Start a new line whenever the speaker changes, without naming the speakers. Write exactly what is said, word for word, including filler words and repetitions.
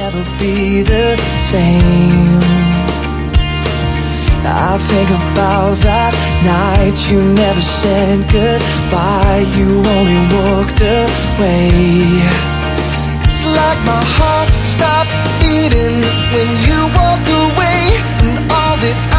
never be the same. I think about that night you never said goodbye, you only walked away. It's like my heart stopped beating when you walked away, and all that I